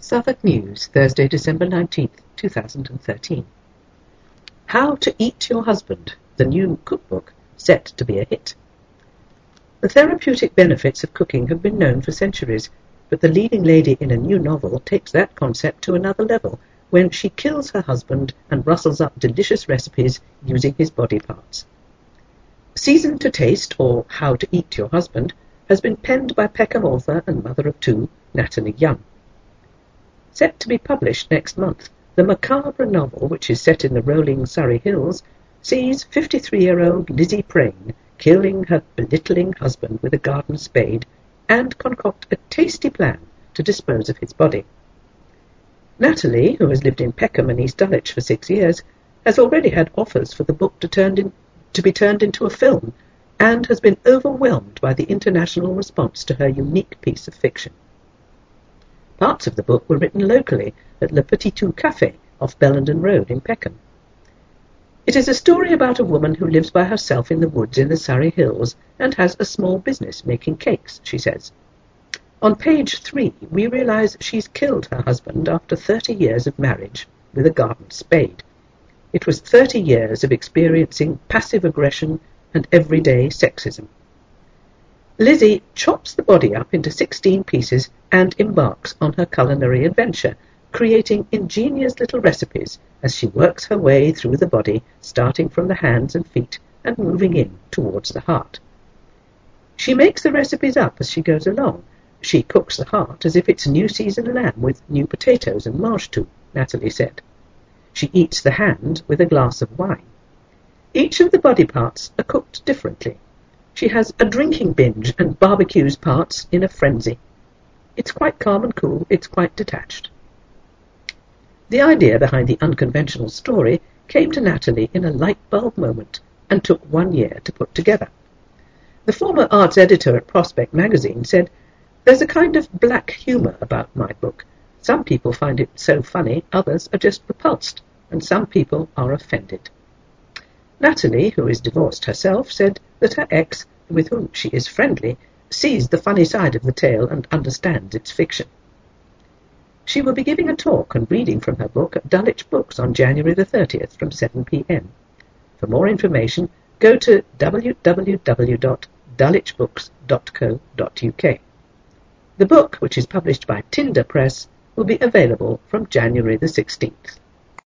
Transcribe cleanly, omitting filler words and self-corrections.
Southwark News, Thursday, December 19th, 2013. How to Eat Your Husband, the new cookbook, set to be a hit. The therapeutic benefits of cooking have been known for centuries, but the leading lady in a new novel takes that concept to another level when she kills her husband and rustles up delicious recipes using his body parts. Season to Taste, or How to Eat Your Husband, has been penned by Peckham author and mother of two, Natalie Young. Set to be published next month, the macabre novel, which is set in the rolling Surrey Hills, sees 53-year-old Lizzie Prain killing her belittling husband with a garden spade and concoct a tasty plan to dispose of his body. Natalie, who has lived in Peckham and East Dulwich for 6 years, has already had offers for the book to be turned into a film, and has been overwhelmed by the international response to her unique piece of fiction. Parts of the book were written locally at Le Petit Tout Café off Bellenden Road in Peckham. It is a story about a woman who lives by herself in the woods in the Surrey Hills and has a small business making cakes, she says. On page 3, we realise she's killed her husband after 30 years of marriage with a garden spade. It was 30 years of experiencing passive aggression and everyday sexism. Lizzie chops the body up into 16 pieces and embarks on her culinary adventure, creating ingenious little recipes as she works her way through the body, starting from the hands and feet and moving in towards the heart. She makes the recipes up as she goes along. She cooks the heart as if it's new seasoned lamb with new potatoes and marsh too, Natalie said. She eats the hand with a glass of wine. Each of the body parts are cooked differently. She has a drinking binge and barbecues parts in a frenzy. It's quite calm and cool, it's quite detached. The idea behind the unconventional story came to Natalie in a light bulb moment and took 1 year to put together. The former arts editor at Prospect magazine said, "There's a kind of black humour about my book. Some people find it so funny, others are just repulsed, and some people are offended." Natalie, who is divorced herself, said that her ex, with whom she is friendly, sees the funny side of the tale and understands its fiction. She will be giving a talk and reading from her book at Dulwich Books on January the 30th from 7 p.m. For more information, go to www.dulwichbooks.co.uk. The book, which is published by Tinder Press, will be available from January the 16th.